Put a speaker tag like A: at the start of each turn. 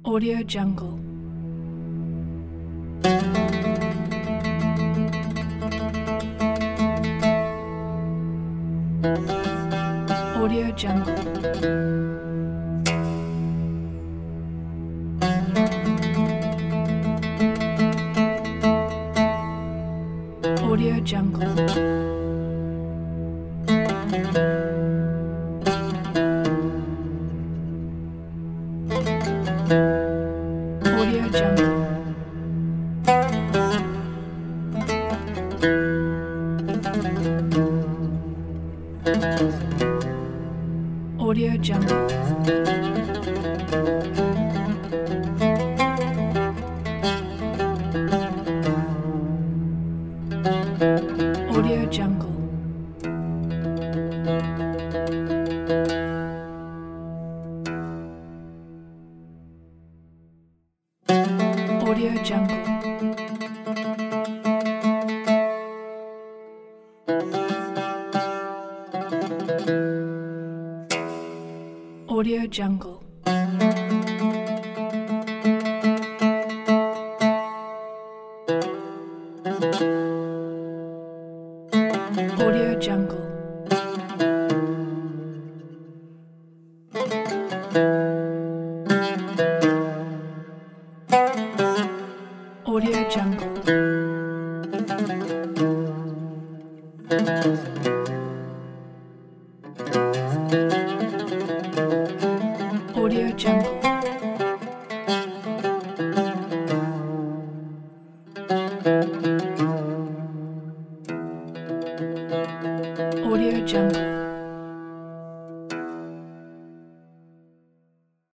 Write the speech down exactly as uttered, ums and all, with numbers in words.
A: Audio Jungle. Audio Jungle. Audio Jungle. Audio Jungle. Audio Jungle. Audio Jungle. Audio Jungle. Audio Jungle. Audio Jungle. Audio Jungle. Audio Jungle.